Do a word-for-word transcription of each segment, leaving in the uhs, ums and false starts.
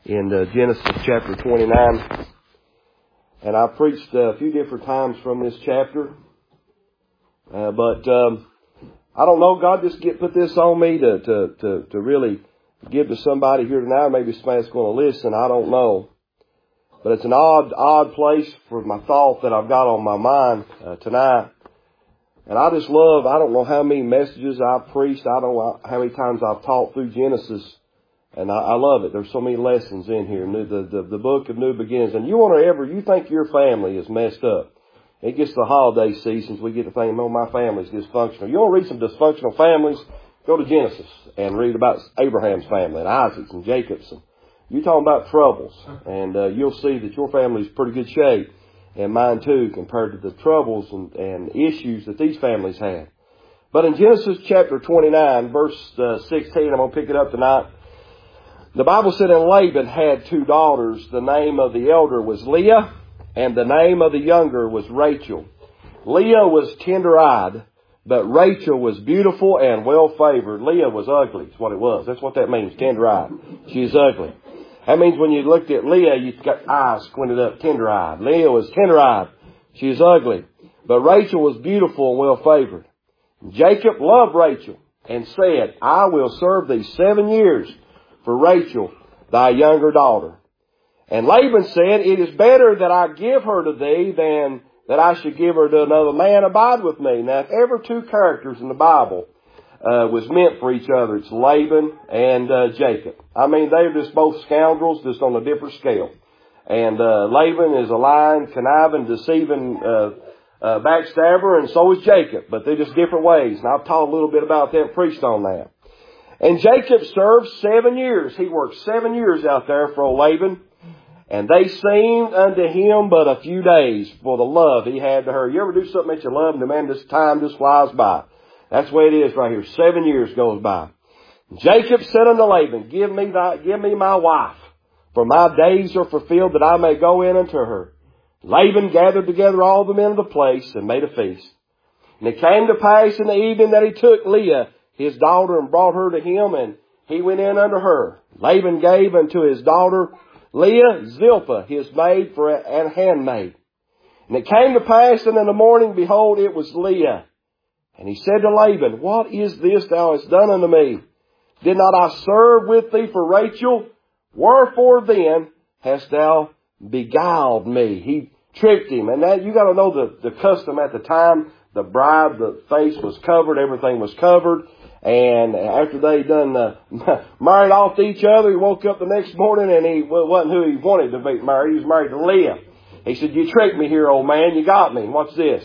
in uh, Genesis chapter twenty-nine. And I preached uh, a few different times from this chapter. Uh, but um, I don't know, God just get put this on me to, to, to, to really give to somebody here tonight. Maybe somebody's going to listen. I don't know. But it's an odd, odd place for my thought that I've got on my mind uh, tonight. And I just love, I don't know how many messages I've preached. I don't know how many times I've taught through Genesis. And I, I love it. There's so many lessons in here. New, the, the, the book of new beginnings. And you want to ever, you think your family is messed up. It gets the holiday seasons. We get to think, oh, my family's dysfunctional. You want to read some dysfunctional families? Go to Genesis and read about Abraham's family and Isaac's and Jacob's. And you're talking about troubles. And uh, you'll see that your family's in pretty good shape. And mine too, compared to the troubles and, and issues that these families had. But in Genesis chapter twenty-nine, verse uh, sixteen, I'm going to pick it up tonight. The Bible said, and Laban had two daughters. The name of the elder was Leah, and the name of the younger was Rachel. Leah was tender-eyed, but Rachel was beautiful and well-favored. Leah was ugly, is what it was. That's what that means, tender-eyed. She's ugly. That means when you looked at Leah, you got eyes squinted up, tender-eyed. Leah was tender-eyed. She was ugly. But Rachel was beautiful and well-favored. Jacob loved Rachel and said, I will serve thee seven years for Rachel, thy younger daughter. And Laban said, it is better that I give her to thee than that I should give her to another man. Abide with me. Now, if ever two characters in the Bible Uh, was meant for each other. It's Laban and uh, Jacob. I mean, they're just both scoundrels, just on a different scale. And uh, Laban is a lying, conniving, deceiving uh, uh, backstabber, and so is Jacob. But they're just different ways. And I've taught a little bit about that and preached on that. And Jacob served seven years. He worked seven years out there for old Laban. And they seemed unto him but a few days for the love he had to her. You ever do something that you love and the man, this time just flies by? That's the way it is right here. Seven years goes by. Jacob said unto Laban, Give me thy, give me my wife, for my days are fulfilled that I may go in unto her. Laban gathered together all the men of the place and made a feast. And it came to pass in the evening that he took Leah, his daughter, and brought her to him, and he went in unto her. Laban gave unto his daughter Leah Zilpah, his maid, for an handmaid. And it came to pass, and in the morning, behold, it was Leah. And he said to Laban, What is this thou hast done unto me? Did not I serve with thee for Rachel? Wherefore then hast thou beguiled me? He tricked him. And that, you got to know the, the custom at the time. The bride, the face was covered. Everything was covered. And after they done uh, married off to each other, he woke up the next morning and he well, wasn't who he wanted to be married. He was married to Leah. He said, You tricked me here, old man. You got me. What's this?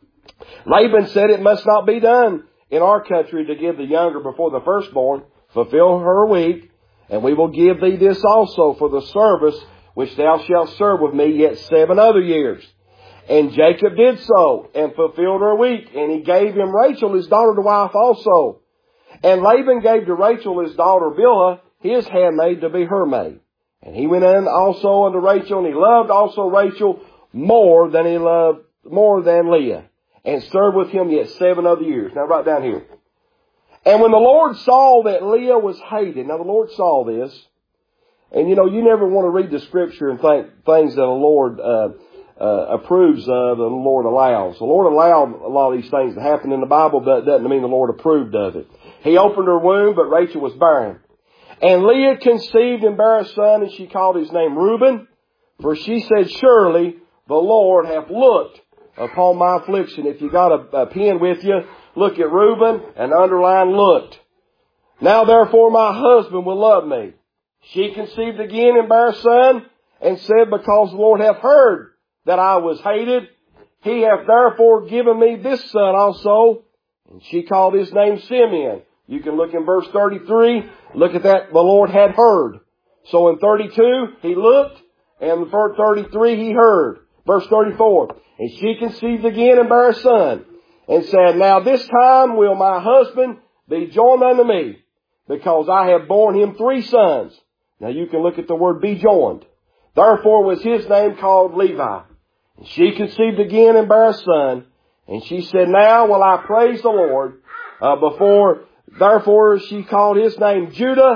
Laban said, It must not be done in our country to give the younger before the firstborn. Fulfill her week, and we will give thee this also for the service which thou shalt serve with me yet seven other years. And Jacob did so, and fulfilled her week, and he gave him Rachel his daughter to wife also. And Laban gave to Rachel his daughter Bilhah his handmaid to be her maid. And he went in also unto Rachel, and he loved also Rachel more than he loved, more than Leah. And served with him yet seven other years. Now write down here. And when the Lord saw that Leah was hated. Now the Lord saw this. And you know, you never want to read the scripture and think things that the Lord uh, uh, approves of and the Lord allows. The Lord allowed a lot of these things to happen in the Bible, but that doesn't mean the Lord approved of it. He opened her womb, but Rachel was barren. And Leah conceived and bare a son, and she called his name Reuben. For she said, Surely the Lord hath looked upon my affliction. If you got a, a pen with you, look at Reuben and underline looked. Now therefore my husband will love me. She conceived again and bare a son, and said, Because the Lord hath heard that I was hated, he hath therefore given me this son also. And she called his name Simeon. You can look in verse thirty-three. Look at that. The Lord had heard. So in thirty-two, he looked, and in verse thirty-three, he heard. Verse thirty-four. And she conceived again and bare a son, and said, Now this time will my husband be joined unto me, because I have borne him three sons. Now you can look at the word be joined. Therefore was his name called Levi. And she conceived again and bare a son, and she said, Now will I praise the Lord. Uh, before, therefore she called his name Judah,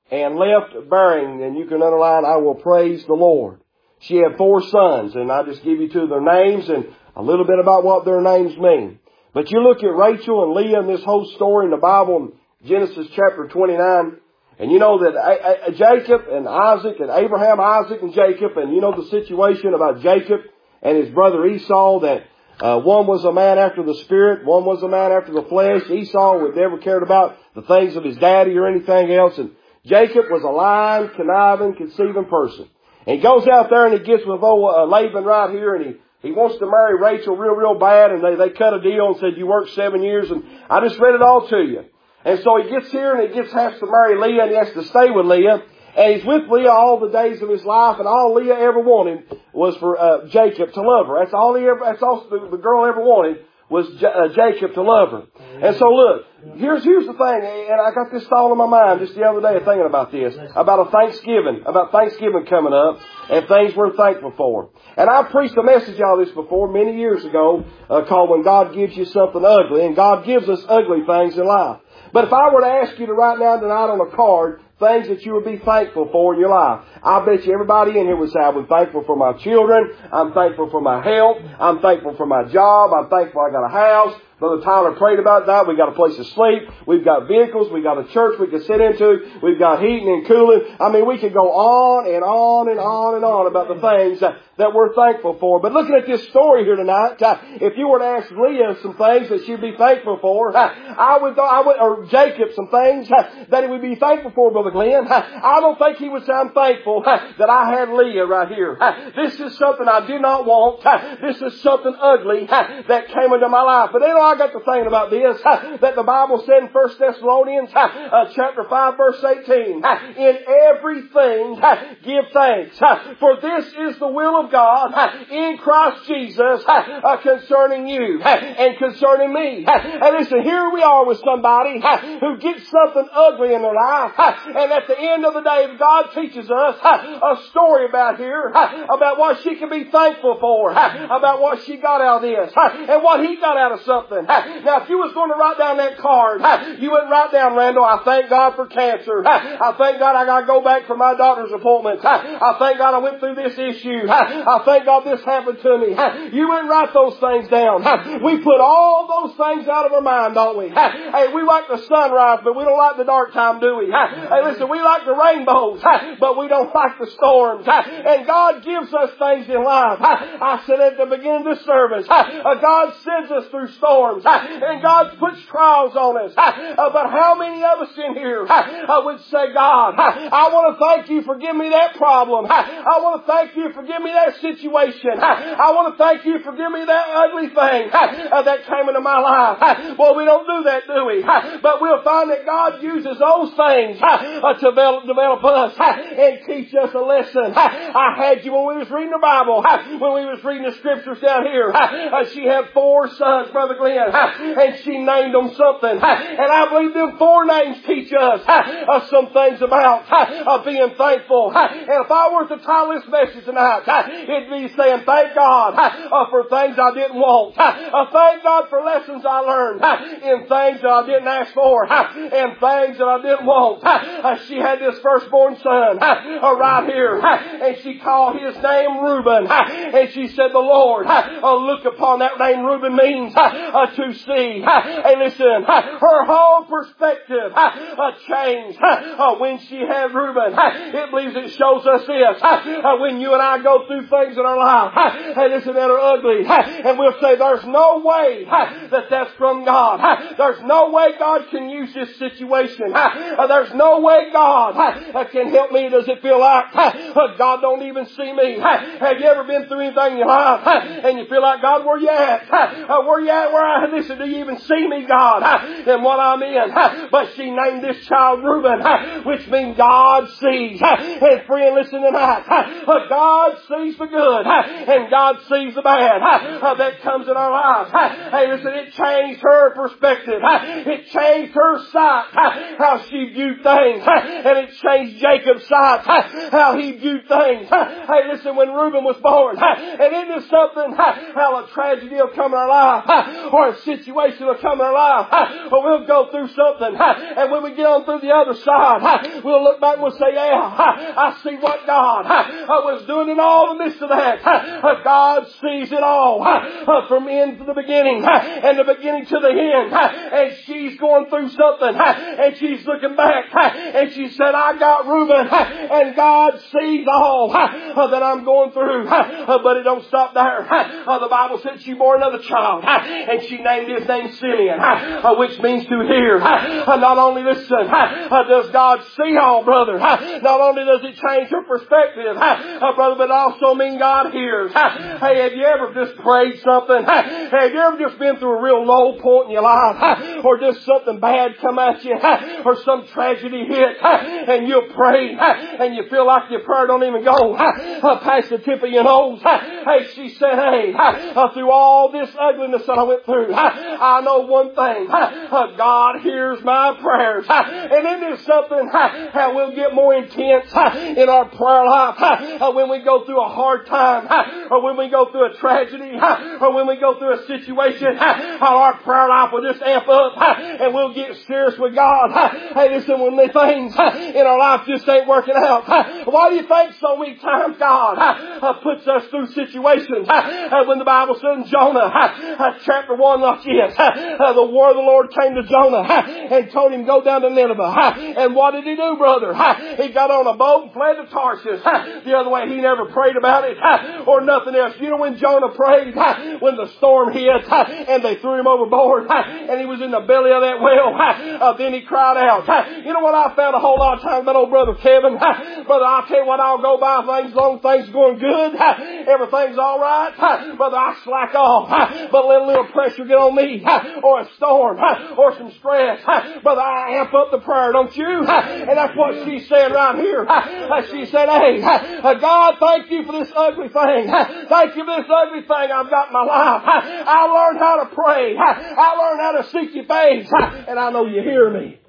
and left bearing, and you can underline, I will praise the Lord. She had four sons, and I just give you two of their names and a little bit about what their names mean. But you look at Rachel and Leah and this whole story in the Bible in Genesis chapter twenty-nine, and you know that Jacob and Isaac and Abraham, Isaac and Jacob, and you know the situation about Jacob and his brother Esau, that uh, one was a man after the spirit, one was a man after the flesh. Esau would never cared about the things of his daddy or anything else, and Jacob was a lying, conniving, conceiving person. And he goes out there and he gets with old uh, Laban right here, and he He wants to marry Rachel real, real bad, and they, they cut a deal and said, you worked seven years, and I just read it all to you. And so he gets here, and he gets has to marry Leah, and he has to stay with Leah. And he's with Leah all the days of his life, and all Leah ever wanted was for uh, Jacob to love her. That's all he ever, that's all the, the girl ever wanted, was J- uh, Jacob to love her. And so look, here's here's the thing, and I got this thought on my mind just the other day thinking about this, about a Thanksgiving, about Thanksgiving coming up, and things we're thankful for. And I preached a message on this before many years ago uh, called When God Gives You Something Ugly, and God gives us ugly things in life. But if I were to ask you to write down tonight on a card things that you would be thankful for in your life, I bet you everybody in here would say, I'm thankful for my children, I'm thankful for my health, I'm thankful for my job, I'm thankful I got a house. Brother Tyler prayed about that. We got a place to sleep. We've got vehicles. We've got a church we can sit into. We've got heating and cooling. I mean, we can go on and on and on and on about the things that, that we're thankful for. But looking at this story here tonight, uh, if you were to ask Leah some things that she'd be thankful for, uh, I would, I would, or Jacob some things uh, that he would be thankful for, Brother Glenn. Uh, I don't think he would say, I'm thankful uh, that I had Leah right here. Uh, this is something I did not want. Uh, this is something ugly uh, that came into my life. But anyway, I got to thinking about this, uh, that the Bible said in First Thessalonians uh, uh, chapter five verse eighteen, uh, in everything uh, give thanks, uh, for this is the will of God uh, in Christ Jesus uh, uh, concerning you uh, and concerning me. Uh, and listen, here we are with somebody uh, who gets something ugly in their life, uh, and at the end of the day, God teaches us uh, a story about here, uh, about what she can be thankful for, uh, about what she got out of this, uh, and what he got out of something. Now, if you was going to write down that card, you wouldn't write down, Randall, I thank God for cancer. I thank God I got to go back for my doctor's appointments. I thank God I went through this issue. I thank God this happened to me. You wouldn't write those things down. We put all those things out of our mind, don't we? Hey, we like the sunrise, but we don't like the dark time, do we? Hey, listen, we like the rainbows, but we don't like the storms. And God gives us things in life. I said at the beginning of this service, God sends us through storms. And God puts trials on us. But how many of us in here would say, God, I want to thank you for giving me that problem. I want to thank you for giving me that situation. I want to thank you for giving me that ugly thing that came into my life. Well, we don't do that, do we? But we'll find that God uses those things to develop, develop us and teach us a lesson. I had you when we was reading the Bible, when we was reading the scriptures down here. She had four sons, Brother Glenn. And she named them something. And I believe them four names teach us uh, some things about uh, being thankful. And if I were to title this message tonight, it'd be saying, thank God uh, for things I didn't want. Uh, thank God for lessons I learned in things that I didn't ask for and things that I didn't want. Uh, she had this firstborn son uh, right here, and she called his name Reuben. And she said, the Lord uh, look upon that name. Reuben means uh, to see. Hey, listen, her whole perspective changed when she had Reuben. It believes it shows us this. When you and I go through things in our life, hey, listen, that are ugly, and we'll say, there's no way that that's from God. There's no way God can use this situation. There's no way God can help me. Does it feel like God don't even see me? Have you ever been through anything in your life and you feel like, God, where you at? Where you at? Where I, listen, do you even see me, God, and what I'm in? But she named this child Reuben, which means God sees. And friend, listen tonight. God sees the good, and God sees the bad that comes in our lives. Hey, listen, it changed her perspective. It changed her sight, how she viewed things. And it changed Jacob's sight, how he viewed things. Hey, listen, when Reuben was born, and into something, how a tragedy will come in our life, or a situation will come in our life, or we'll go through something, and when we get on through the other side, we'll look back and we'll say, yeah, I see what God was doing in all the midst of that. God sees it all, from end to the beginning, and the beginning to the end. And she's going through something, and she's looking back, and she said, I got Reuben, and God sees all that I'm going through. But it don't stop there. The Bible said she bore another child, and she named his name Simeon, which means to hear. Not only, listen, does God see all, brother, not only does it change her perspective, brother, but it also means God hears. Hey, have you ever just prayed something? Have you ever just been through a real low point in your life, or just something bad come at you, or some tragedy hit, and you pray, and you feel like your prayer don't even go past the tip of your nose? Hey, she said, hey, through all this ugliness that I went through, I know one thing, God hears my prayers. And then there's something how we'll get more intense in our prayer life when we go through a hard time, or when we go through a tragedy, or when we go through a situation, how our prayer life will just amp up, and we'll get serious with God. Hey, listen, when the things in our life just ain't working out, why do you think so many times God puts us through situations? When the Bible says in Jonah, chapter one, like this, the word of the Lord came to Jonah and told him, go down to Nineveh. And what did he do, brother? He got on a boat and fled to Tarshish. The other way, he never prayed about it or nothing else. You know when Jonah prayed, when the storm hit and they threw him overboard and he was in the belly of that whale, uh, then he cried out. You know what I found a whole lot of times about old brother Kevin? Brother, I'll tell you what, I'll go by things long, things going good, everything's all right. Brother, I slack off, but let a little pressure get on me, or a storm, or some stress. Brother, I amp up the prayer, don't you? And that's what she's saying right here. She said, hey, God, thank you for this ugly thing. Thank you for this ugly thing I've got in my life. I learned how to pray. I learned how to seek your face. And I know you hear me.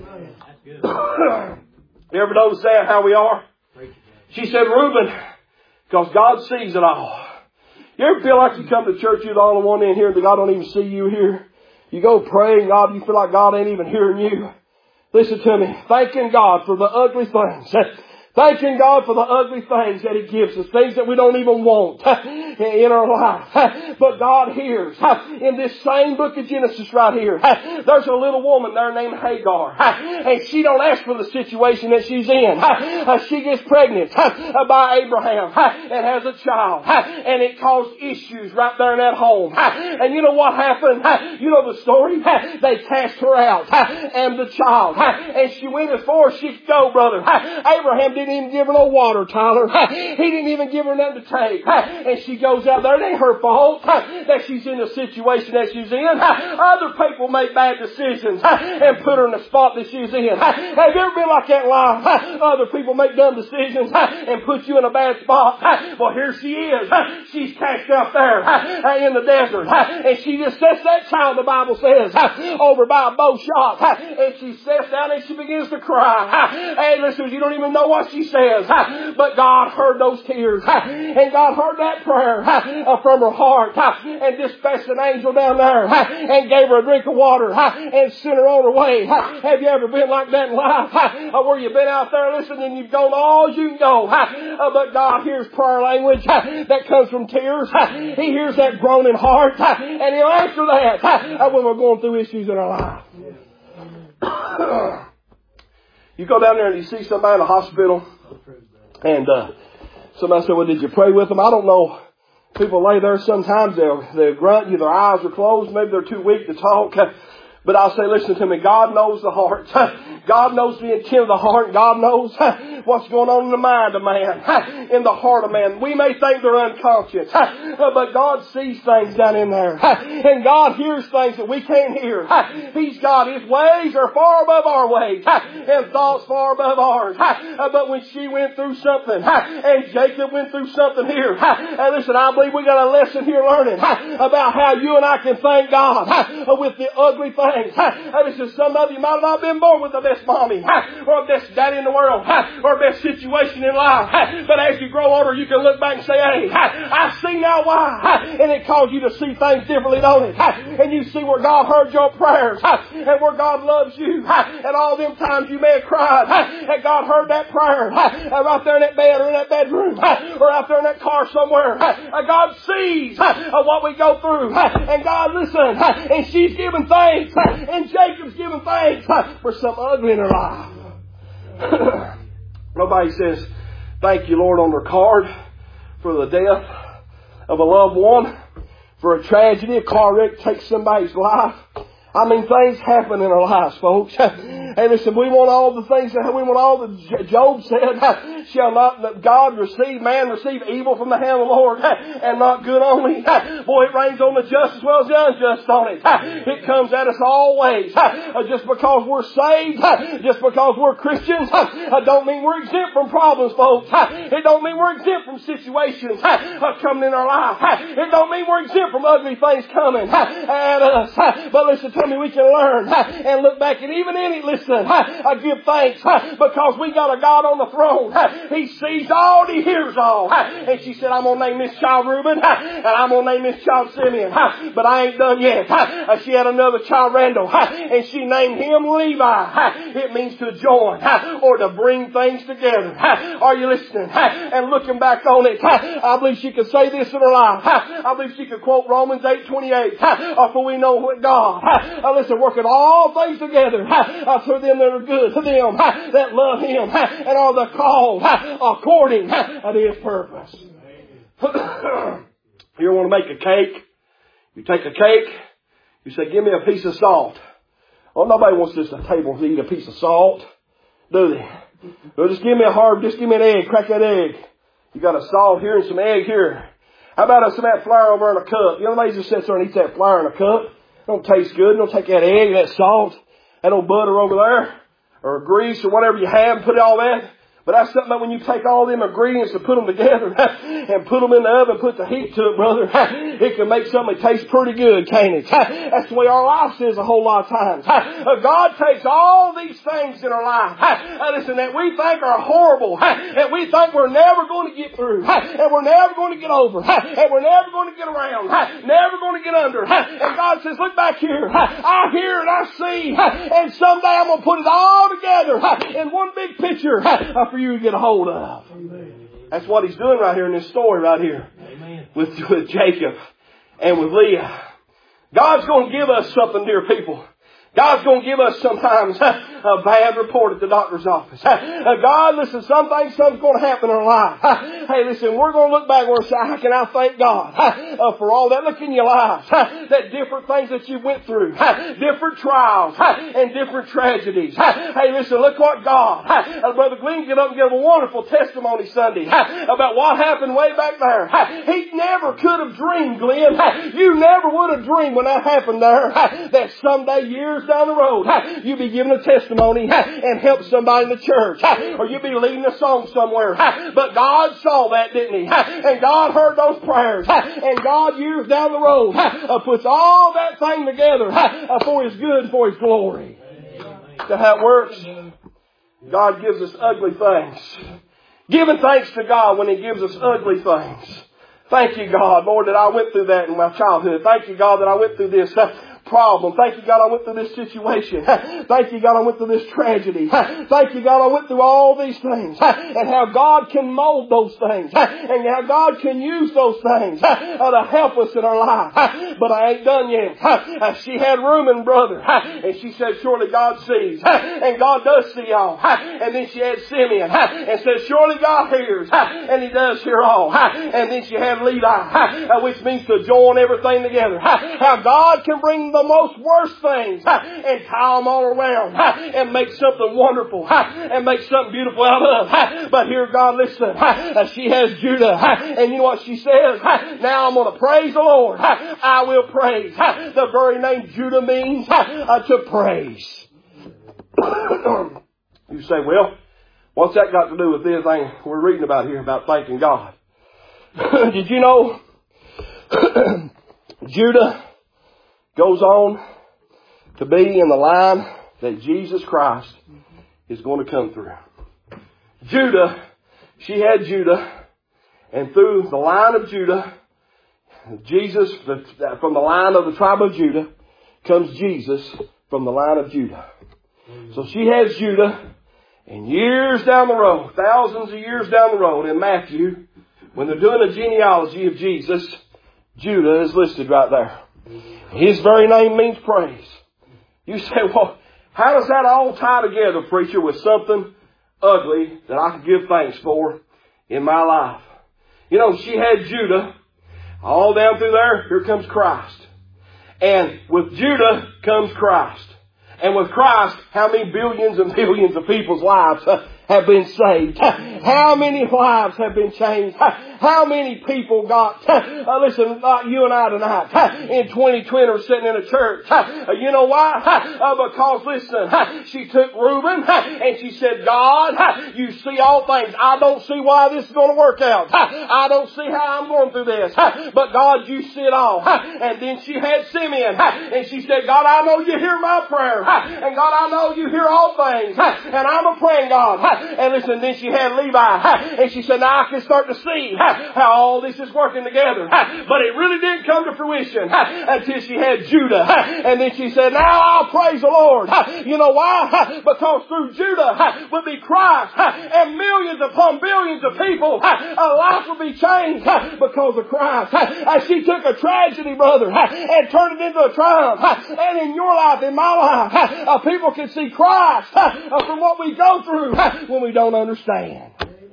You ever notice that, how we are? She said, Reuben, because God sees it all. You ever feel like you come to church, you're the only one in here, and God don't even see you here? You go pray, and God, you feel like God ain't even hearing you. Listen to me. Thanking God for the ugly things. Thanking God for the ugly things that He gives us, things that we don't even want in our life. But God hears. In this same book of Genesis right here, there's a little woman there named Hagar. And she don't ask for the situation that she's in. She gets pregnant by Abraham and has a child. And it caused issues right there in that home. And you know what happened? You know the story? They cast her out and the child. And she went as far as she could go, brother. Abraham didn't Didn't even give her no water, Tyler. He didn't even give her nothing to take. And she goes out there. It ain't her fault that she's in the situation that she's in. Other people make bad decisions and put her in the spot that she's in. Have you ever been like that in life? Other people make dumb decisions and put you in a bad spot. Well, here she is. She's cast out there in the desert. And she just sets that child, the Bible says, over by a bow shot. And she sits down and she begins to cry. Hey, listen, you don't even know what she says, but God heard those tears, and God heard that prayer from her heart, and dispatched an angel down there, and gave her a drink of water, and sent her on her way. Have you ever been like that in life, where you've been out there listening, and you've gone all you can go, but God hears prayer language that comes from tears. He hears that groaning heart, and He'll answer that when we're going through issues in our life. You go down there and you see somebody in a hospital, and uh, somebody said, well, did you pray with them? I don't know. People lay there sometimes, they'll, they'll grunt you, their eyes are closed, maybe they're too weak to talk. But I'll say, listen to me, God knows the heart. God knows the intent of the heart. God knows what's going on in the mind of man, in the heart of man. We may think they're unconscious, but God sees things down in there. And God hears things that we can't hear. He's God. His ways are far above our ways, and thoughts far above ours. But when she went through something, and Jacob went through something here, and listen, I believe we got a lesson here learning about how you and I can thank God with the ugly things things. Listen, some of you might have not been born with the best mommy or the best daddy in the world or best situation in life. But as you grow older, you can look back and say, hey, I see now why. And it calls you to see things differently, don't it? And you see where God heard your prayers and where God loves you. And all them times you may have cried and God heard that prayer right there in that bed or in that bedroom or out there in that car somewhere. God sees what we go through. And God, listen, and she's giving thanks and Jacob's giving thanks for some ugly in her life. Nobody says, thank you, Lord, on their card for the death of a loved one, for a tragedy, a car wreck takes somebody's life. I mean, things happen in our lives, folks. Hey, listen, we want all the things that we want all the Job said, shall not God receive, man receive evil from the hand of the Lord and not good only. Boy, it rains on the just as well as the unjust on it. It comes at us always. Just because we're saved, just because we're Christians, don't mean we're exempt from problems, folks. It don't mean we're exempt from situations coming in our life. It don't mean we're exempt from ugly things coming at us. But listen to me, we can learn and look back, and even in it, listen, I give thanks because we got a God on the throne. He sees all, He hears all. And she said, I'm going to name this child Reuben, and I'm going to name this child Simeon. But I ain't done yet. She had another child, Randall, and she named him Levi. It means to join or to bring things together. Are you listening? And looking back on it, I believe she could say this in her life. I believe she could quote Romans eight twenty-eight. For we know what God, listen, working all things together for them that are good, to them that love Him, and are the called according to His purpose. You want to make a cake? You take a cake, you say, give me a piece of salt. Oh, nobody wants just a table to eat a piece of salt, do they? Well, just give me a hard, just give me an egg, crack that egg. You got a salt here and some egg here. How about some of that flour over in a cup? You know, nobody just sits there and eats that flour in a cup. It don't taste good. Don't take that egg, that salt, that old butter over there, or grease or whatever you have, and put all that. But that's something that when you take all them ingredients and put them together and put them in the oven, put the heat to it, brother, it can make something that tastes pretty good, can't it? That's the way our life is a whole lot of times. God takes all these things in our life, listen, that we think are horrible, and we think we're never going to get through, and we're never going to get over, and we're never going to get around, never going to get under. And God says, look back here. I hear and I see, and someday I'm going to put it all together in one big picture for you to get a hold of. Amen. That's what He's doing right here in this story right here. Amen. With, with Jacob and with Leah. God's going to give us something, dear people. God's going to give us sometimes a bad report at the doctor's office. God, listen, some things, something's going to happen in our life. Hey, listen, we're going to look back and say, how can I thank God for all that? Look in your lives, that different things that you went through, different trials and different tragedies. Hey, listen, look what God, Brother Glenn get up and give a wonderful testimony Sunday about what happened way back there. He never could have dreamed, Glenn. You never would have dreamed when that happened there that someday, years down the road, you'll be giving a testimony and help somebody in the church, or you'll be leading a song somewhere. But God saw that, didn't He? And God heard those prayers, and God, years down the road, puts all that thing together for His good, for His glory. That's how it works. God gives us ugly things. Giving thanks to God when He gives us ugly things. Thank you, God, Lord, that I went through that in my childhood. Thank you, God, that I went through this problem. Thank you, God, I went through this situation. Thank you, God, I went through this tragedy. Thank you, God, I went through all these things. And how God can mold those things. And how God can use those things to help us in our life. But I ain't done yet. She had Reuben, brother. And she said, surely God sees. And God does see all. And then she had Simeon. And said, surely God hears. And He does hear all. And then she had Levi, which means to join everything together. How God can bring the most worst things and tie them all around and make something wonderful and make something beautiful out of. But here, God, listen, she has Judah, and you know what she says? Now I'm going to praise the Lord. I will praise. The very name Judah means to praise. You say, well, what's that got to do with this thing we're reading about here about thanking God? Did you know Judah goes on to be in the line that Jesus Christ is going to come through. Judah, she had Judah, and through the line of Judah, Jesus, from the line of the tribe of Judah, comes Jesus from the line of Judah. So she has Judah, and years down the road, thousands of years down the road in Matthew, when they're doing a genealogy of Jesus, Judah is listed right there. His very name means praise. You say, well, how does that all tie together, preacher, with something ugly that I can give thanks for in my life? You know, she had Judah. All down through there, here comes Christ. And with Judah comes Christ. And with Christ, how many billions and billions of people's lives have been saved? How many lives have been changed? How many people got, uh, listen, like you and I tonight, in twenty twenty are sitting in a church. Uh, you know why? Uh, because, listen, she took Reuben and she said, God, you see all things. I don't see why this is going to work out. I don't see how I'm going through this. But God, you see it all. And then she had Simeon and she said, God, I know you hear my prayer. And God, I know you hear all things. And I'm a praying God. And listen, then she had Levi and she said, now I can start to see how all this is working together. But it really didn't come to fruition until she had Judah. And then she said, now I'll praise the Lord. You know why? Because through Judah would be Christ, and millions upon billions of people, a life would be changed because of Christ. She took a tragedy, brother, and turned it into a triumph. And in your life, in my life, people can see Christ from what we go through when we don't understand.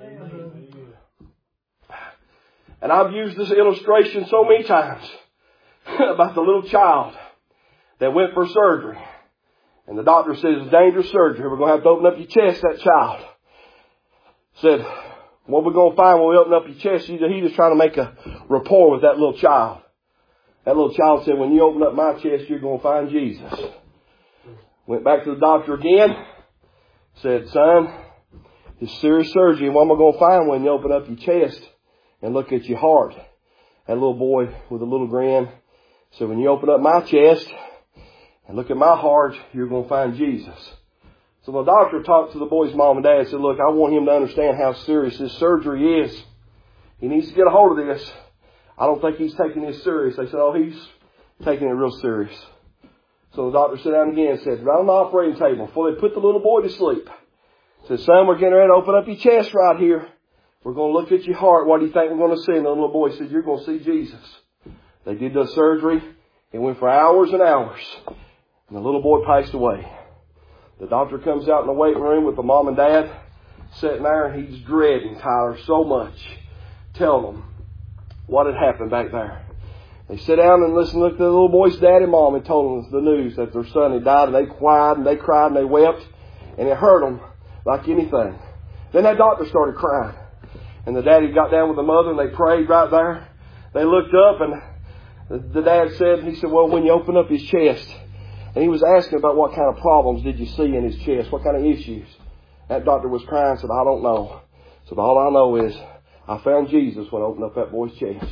And I've used this illustration so many times about the little child that went for surgery. And the doctor says it's dangerous surgery. We're going to have to open up your chest, that child. Said, what we're going to find when we open up your chest, he's just trying to make a rapport with that little child. That little child said, when you open up my chest, you're going to find Jesus. Went back to the doctor again. Said, son, it's serious surgery. What am I going to find when you open up your chest and look at your heart? That little boy with a little grin said, when you open up my chest and look at my heart, you're going to find Jesus. So the doctor talked to the boy's mom and dad and said, look, I want him to understand how serious this surgery is. He needs to get a hold of this. I don't think he's taking this serious. They said, oh, he's taking it real serious. So the doctor sat down again and said, right on the operating table, before they put the little boy to sleep, said, son, we're getting ready to open up your chest right here. We're going to look at your heart. What do you think we're going to see? And the little boy said, you're going to see Jesus. They did the surgery. It went for hours and hours. And the little boy passed away. The doctor comes out in the waiting room with the mom and dad sitting there, and he's dreading Tyler so much, telling them what had happened back there. They sit down and listen, look at the little boy's dad and mom and told them the news that their son had died, and they cried and they cried and they wept, and it hurt them like anything. Then that doctor started crying. And the daddy got down with the mother and they prayed right there. They looked up and the, the dad said, he said, well, when you open up his chest, and he was asking about what kind of problems did you see in his chest, what kind of issues. That doctor was crying and said, I don't know. So all I know is I found Jesus when I opened up that boy's chest.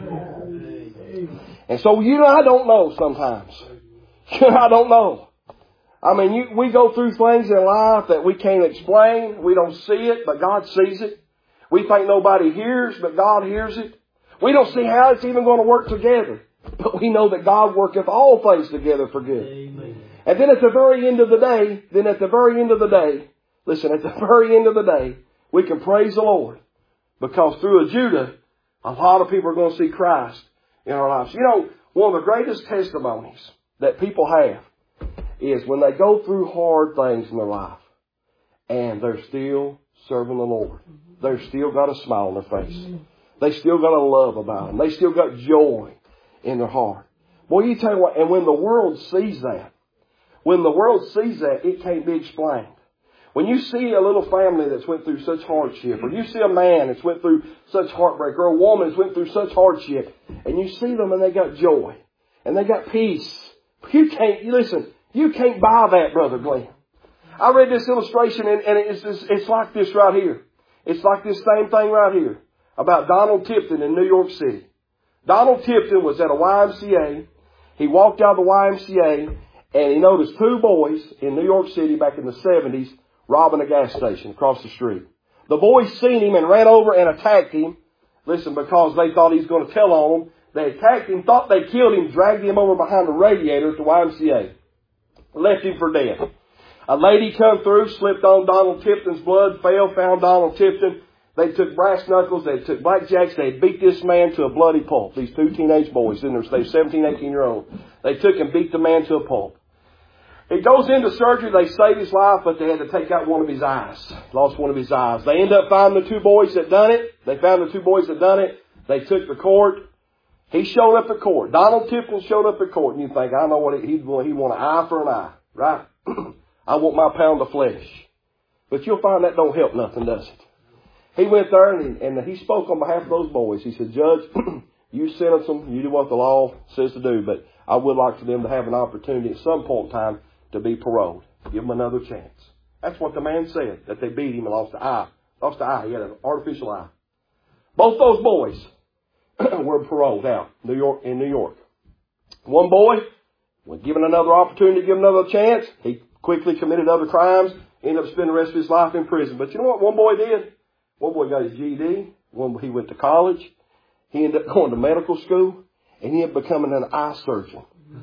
Amen. And so, you know, I don't know sometimes. I don't know. I mean, you, we go through things in life that we can't explain. We don't see it, but God sees it. We think nobody hears, but God hears it. We don't see how it's even going to work together. But we know that God worketh all things together for good. Amen. And then at the very end of the day, then at the very end of the day, listen, at the very end of the day, we can praise the Lord. Because through a Judah, a lot of people are going to see Christ in our lives. You know, one of the greatest testimonies that people have is when they go through hard things in their life and they're still serving the Lord. They've still got a smile on their face. They still got a love about them. They still got joy in their heart. Boy, you tell you what, and when the world sees that, when the world sees that, it can't be explained. When you see a little family that's went through such hardship, or you see a man that's went through such heartbreak, or a woman that's went through such hardship, and you see them and they got joy, and they got peace, you can't, you listen, you can't buy that, Brother Glenn. I read this illustration, and, and it's, it's, it's like this right here. It's like this same thing right here about Donald Tipton in New York City. Donald Tipton was at a Y M C A. He walked out of the Y M C A, And he noticed two boys in New York City back in the seventies robbing a gas station across the street. The boys seen him and ran over and attacked him. Listen, because they thought he was going to tell on them. They attacked him, thought they killed him, dragged him over behind the radiator at the Y M C A. Left him for dead. A lady come through, slipped on Donald Tipton's blood, fell, found Donald Tipton. They took brass knuckles, they took blackjacks, they beat this man to a bloody pulp. These two teenage boys, in their, they were seventeen, eighteen year old. They took and beat the man to a pulp. He goes into surgery, they saved his life, but they had to take out one of his eyes. Lost one of his eyes. They end up finding the two boys that done it. They found the two boys that done it. They took the court. He showed up at court. Donald Tipton showed up at court. And you think, I know what he, he'd want. He'd want an eye for an eye, right? I want my pound of flesh. But you'll find that don't help nothing, does it? He went there and, and he spoke on behalf of those boys. He said, Judge, you sentence them. You do what the law says to do. But I would like for them to have an opportunity at some point in time to be paroled. Give them another chance. That's what the man said, that they beat him and lost the eye. Lost the eye. He had an artificial eye. Both those boys were paroled out New York in New York. One boy was given another opportunity to give him another chance. He quickly committed other crimes, ended up spending the rest of his life in prison. But you know what one boy did? One boy got his G E D. One he went to college. He ended up going to medical school, and he ended up becoming an eye surgeon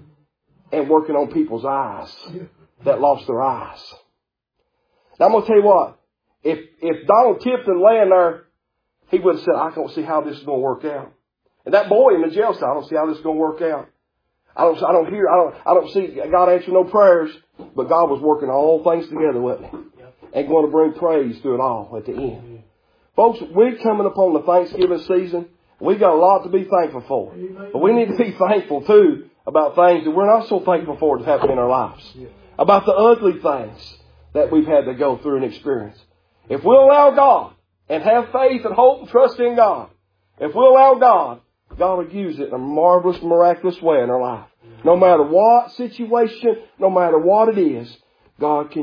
and working on people's eyes that lost their eyes. Now I'm going to tell you what. If if Donald Tipton laying there, he would have said, I don't see how this is going to work out. And that boy in the jail cell, I don't see how this is going to work out. I don't, I don't hear, I don't, I don't see God answer no prayers, but God was working all things together, wasn't He? And going to bring praise through it all at the end. Folks, we're coming upon the Thanksgiving season. We got a lot to be thankful for. But we need to be thankful too about things that we're not so thankful for to happen in our lives. About the ugly things that we've had to go through and experience. If we'll allow God and have faith and hope and trust in God, if we'll allow God, God will use it in a marvelous, miraculous way in our life. No matter what situation, no matter what it is, God can